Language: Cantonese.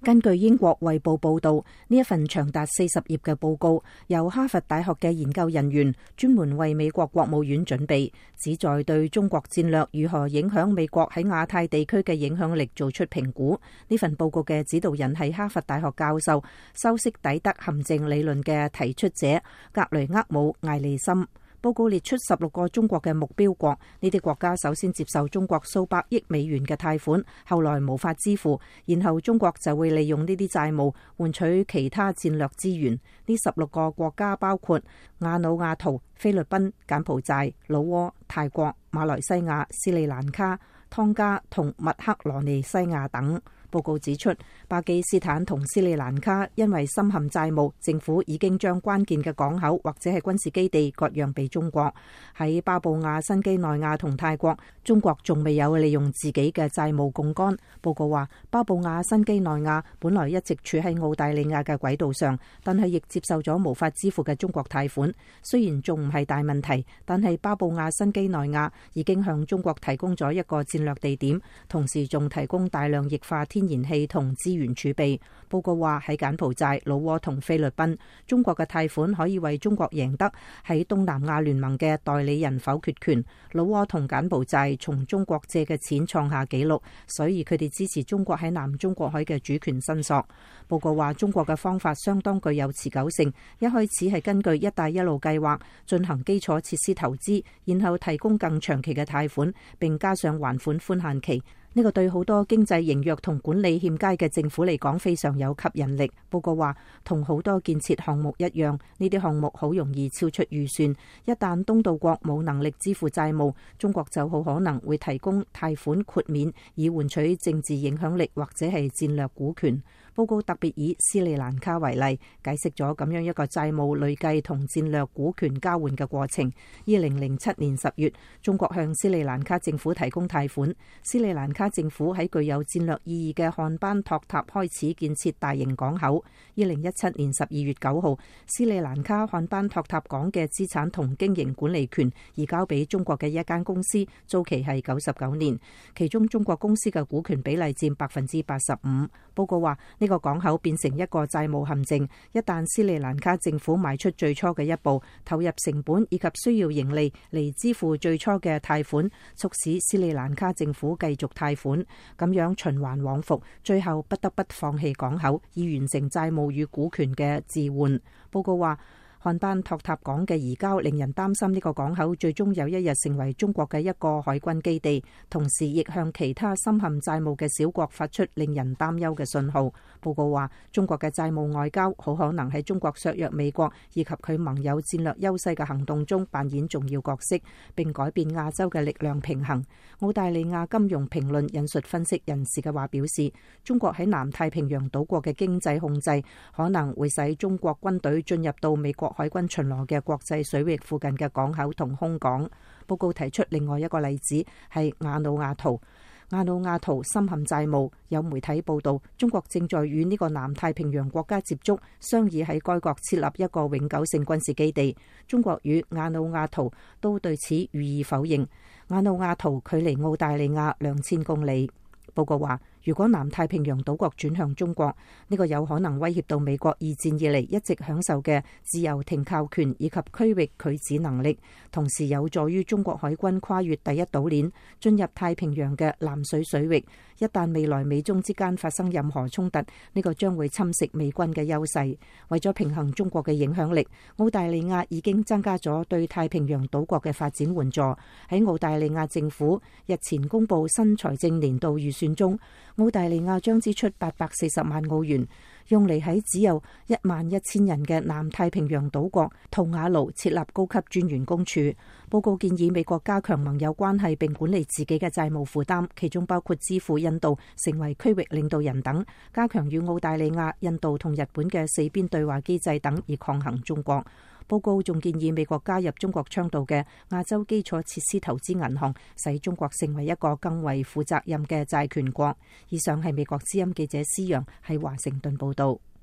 根據英國衛報報道，呢一份長達40頁嘅報告，由哈佛大學嘅研究人員專門為美國國務院準備，旨在對中國戰略如何影響美國喺亞太地區嘅影響力做出評估。呢份報告嘅指導人係哈佛大學教授、修昔底德陷阱理論嘅提出者格雷厄姆艾利森。報告列出16個中國嘅目標國，呢啲國家首先接受中國數百億美元嘅貸款，後來無法支付，然後中國就會利用呢啲債務換取其他戰略資源。呢16個國家包括瓦努阿圖、菲律賓、柬埔寨、老撾、泰國、馬來西亞、斯里蘭卡、湯加同密克羅尼西亞等。報告指出，巴基斯坦同斯里蘭卡因為深陷債務，政府已經將關鍵嘅港口或者係軍事基地割讓俾中國。喺巴布亞新畿內亞同泰國，中國仲未有利用自己嘅債務槓桿。報告話，巴布亞新畿內亞本來一直處喺澳大利亞嘅軌道上，但係亦接受咗無法支付嘅中國貸款。雖然仲唔係大問題，但係巴布亞新畿內亞已經向中國提供咗一個戰略地點，同時仲提供大量液化天然氣同資源儲備。報告話，喺柬埔寨、老撾同菲律賓，中國嘅貸款可以為中國贏得喺東南亞聯盟嘅代理人否決權。老撾同柬埔寨從中國借嘅錢創下紀錄，所以佢哋支持中國喺南中國海嘅主權申索。報告話，中國嘅方法相當具有持久性，一開始係根據一帶一路計劃進行基礎設施投資，然後提供更長期嘅貸款，並加上還款寬限期。呢個對好多經濟羸弱同管理欠佳嘅政府嚟講非常有吸引力。報告話，同好多建設項目一樣，呢啲項目好容易超出預算。一旦東道國冇能力支付債務，中國就好可能會提供貸款豁免，以換取政治影響力或者係戰略股權。報告特別以斯里蘭卡為例，解釋咗咁樣一個債務累計同戰略股權交換嘅過程。2007年10月，中國向斯里蘭卡政府提供貸款，斯里蘭卡政府喺具有戰略意義嘅漢班托塔開始建設大型港口。2017年12月9號，斯里蘭卡漢班托塔港嘅資產同經營管理權移交俾中國嘅一間公司，租期係99年，其中中國公司嘅股權比例佔85%。報告話，呢個港口變成一個債務陷阱，一旦斯里蘭卡政府邁出最初嘅一步，投入成本以及需要盈利嚟支付最初嘅貸款，促使斯里蘭卡政府繼續貸款，咁樣循環往復，最後不得不放棄港口，以完成債務與股權嘅置換。報告話，漢班托塔港嘅移交令人擔心呢個港口最終有一日成為中國嘅一個海軍基地，同時亦向其他深陷債務嘅小國發出令人擔憂嘅信號。報告話，中國嘅債務外交好可能喺中國削弱美國以及佢盟友戰略優勢嘅行動中扮演重要角色，並改變亞洲嘅力量平衡。澳大利亞金融評論引述分析人士嘅話表示，中國喺南太平洋島國嘅經濟控制可能會使中國軍隊進入到美國海軍巡邏嘅國際水域附近嘅港口同空港。報告提出另外一個例子係瓦努阿圖。瓦努阿圖深陷債務，有媒體報道，中國正在與呢個南太平洋國家接觸，商議喺該國設立一個永久性軍事基地。中國與瓦努阿圖都對此予以否認。瓦努阿圖距離澳大利亞2000公里。報告話，如果南太平洋島國轉向中國，呢個有可能威脅到美國二戰以嚟一直享受嘅自由停靠權以及區域拒止能力，同時有助於中國海軍跨越第一島鏈進入太平洋嘅南水水域。一旦未來美中之間發生任何衝突，呢個將會侵蝕美軍嘅優勢。為咗平衡中國嘅影響力，澳大利亞已經增加咗對太平洋島國嘅發展援助。喺澳大利亞政府日前公布新財政年度預算中，澳大利亞將支出840萬澳元，用嚟喺只有11000人嘅南太平洋島國圖瓦盧設立高級專員公署。報告建議美國加強盟友關係並管理自己嘅債務負擔，其中包括支付印度成為區域領導人等，加強與澳大利亞、印度同日本嘅4邊對話機制等，以抗衡中國。報告仲建議美國加入中國倡導嘅亞洲基礎設施投資銀行，使中國成為一個更為負責任嘅債權國。以上係美國之音記者施陽喺華盛頓報道。